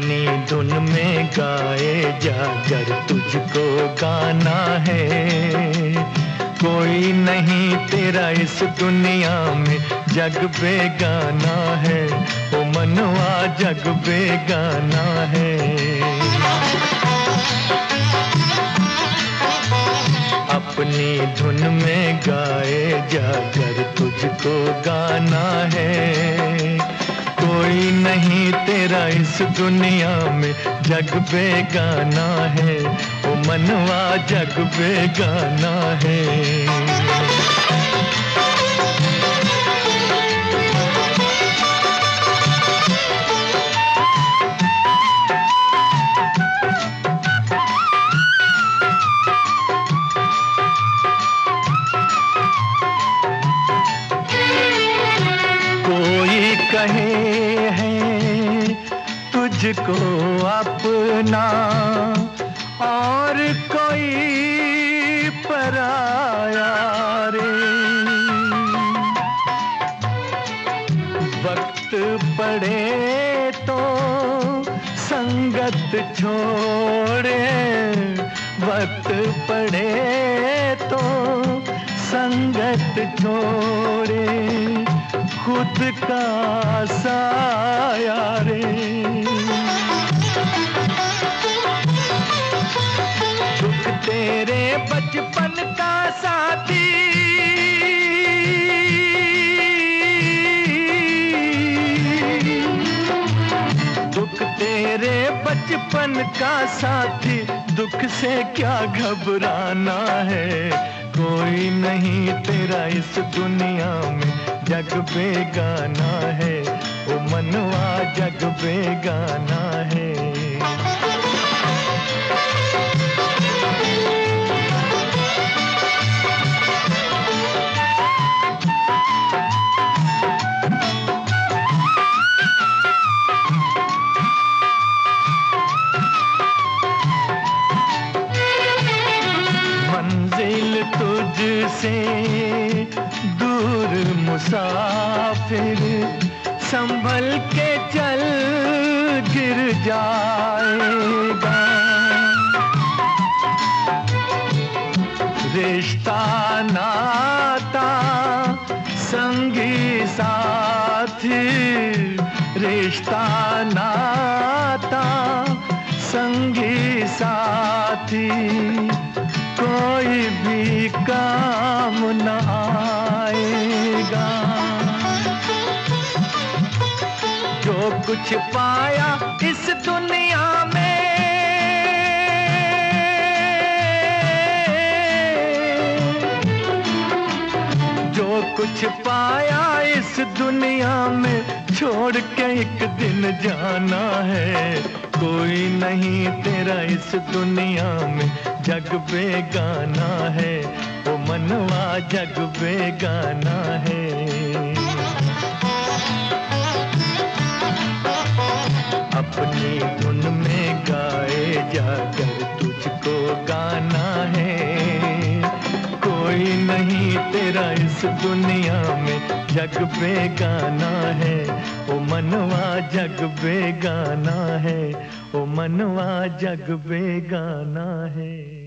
अपनी धुन में गाए जाकर तुझको गाना है। कोई नहीं तेरा इस दुनिया में, जग बेगाना है। ओ मनवा जग बेगाना है। अपनी धुन में गाए जाकर तुझको गाना है। कोई नहीं तेरा इस दुनिया में, जग बेगाना है। ओ मनवा जग बेगाना है। कहे हैं तुझको अपना और कोई पराया रे। वक्त पड़े तो संगत छोड़े, वक्त पड़े तो संगत छोड़े। खुद का साया रे। दुख तेरे बचपन का साथी, दुख तेरे बचपन का साथी। दुख से क्या घबराना है। कोई नहीं तेरा इस दुनिया में, जग बेगाना है। ओ मनवा जग बेगाना है। मंजिल तुझसे दूर मुसाफिर, संभल के चल गिर जाएगा। रिश्ता नाता संगी साथी, रिश्ता नाता संगी साथी। कोई भी काम न आएगा। जो कुछ पाया इस दुनिया में, जो कुछ पाया इस दुनिया में, छोड़ के एक दिन जाना है। कोई नहीं तेरा इस दुनिया में, जग बेगाना है। ओ मनवा जग बेगाना है। अपनी धुन में गाए जाकर तुझको गाना है। कोई नहीं तेरा इस दुनिया में, जग बेगाना है। ओ मनवा जग बेगाना है। ओ मनवा जग बेगाना है।